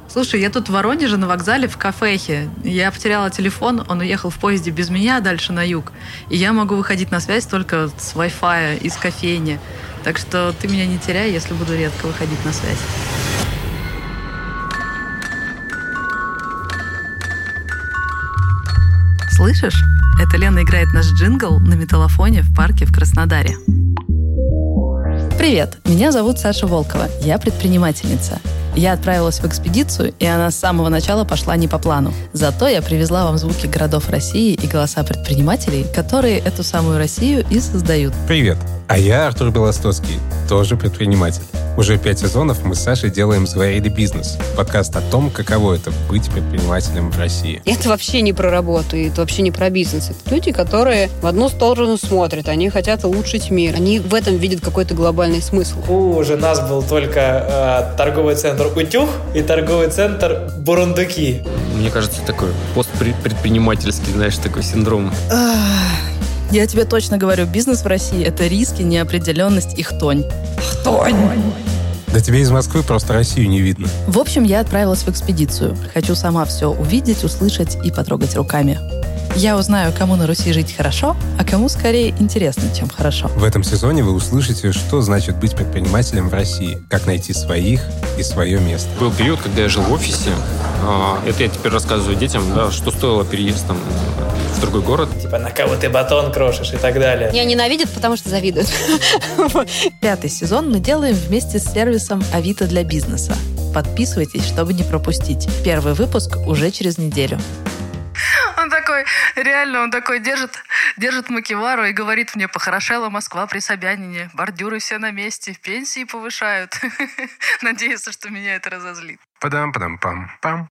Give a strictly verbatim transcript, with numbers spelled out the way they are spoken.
Слушай, я тут в Воронеже на вокзале в кафехе. Я потеряла телефон, он уехал в поезде без меня дальше на юг. И я могу выходить на связь только с Wi-Fi из кофейни. Так что ты меня не теряй, если буду редко выходить на связь. Слышишь? Это Лена играет наш джингл на металлофоне в парке в Краснодаре. Привет, меня зовут Саша Волкова, я предпринимательница. Я отправилась в экспедицию, и она с самого начала пошла не по плану. Зато я привезла вам звуки городов России и голоса предпринимателей, которые эту самую Россию и создают. Привет, а я Артур Белостоцкий, тоже предприниматель. Уже пять сезонов мы с Сашей делаем «Заварили бизнес» — подкаст о том, каково это быть предпринимателем в России. Это вообще не про работу, и это вообще не про бизнес. Это люди, которые в одну сторону смотрят, они хотят улучшить мир, они в этом видят какой-то глобальный смысл. Уже у нас был только э, торговый центр «Утюг» и торговый центр «Бурундуки». Мне кажется, такой постпредпринимательский, знаешь, такой синдром. Я тебе точно говорю, бизнес в России – это риски, неопределенность и хтонь. Хтонь! Да тебе из Москвы просто Россию не видно. В общем, я отправилась в экспедицию. Хочу сама все увидеть, услышать и потрогать руками. Я узнаю, кому на Руси жить хорошо, а кому скорее интересно, чем хорошо. В этом сезоне вы услышите, что значит быть предпринимателем в России, как найти своих и свое место. Был период, когда я жил в офисе. Это я теперь рассказываю детям, да, что стоило переезд там, в другой город. Типа на кого ты батон крошишь и так далее. Меня ненавидят, потому что завидуют. Пятый сезон мы делаем вместе с сервисом Авито для бизнеса. Подписывайтесь, чтобы не пропустить. Первый выпуск уже через неделю. Он такой, реально, он такой держит, держит макевару и говорит мне: похорошела Москва при Собянине, бордюры все на месте, пенсии повышают. Надеется, что меня это разозлит. Падам-падам-пам-пам.